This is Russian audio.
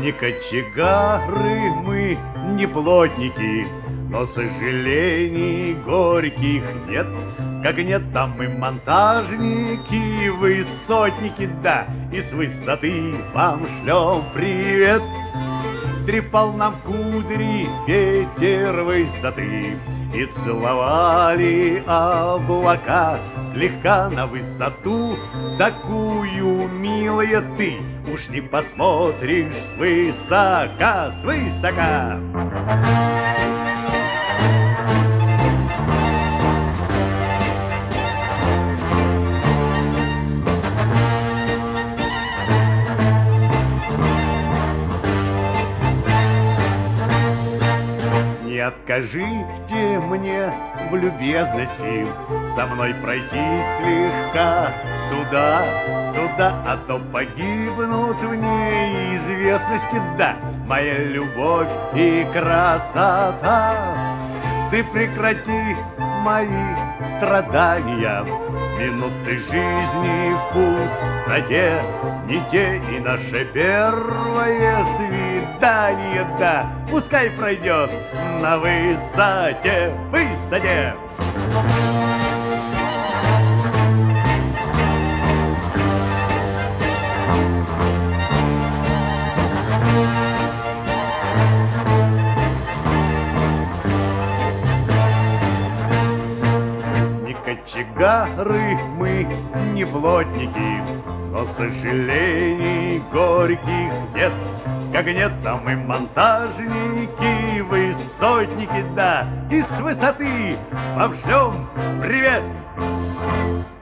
Не кочегары мы, не плотники, но сожалений горьких нет. Как нет, там и монтажники, высотники, да, и с высоты вам шлем привет. Трепал нам кудри ветер высоты, и целовали облака слегка на высоту. Такую, милая, ты уж не посмотришь свысока, свысока. Не откажите мне в любезности со мной пройти слегка туда-сюда, а то погибнут в неизвестности. Да, моя любовь и красота, ты прекрати мои страдания. Минуты жизни в пустоте не те, и наше первое свидание, да, пускай пройдет на высоте, высоте. Кочегары мы, не плотники, но сожалений горьких нет. Как нет, там и монтажники, высотники, да, и с высоты вам шлем привет.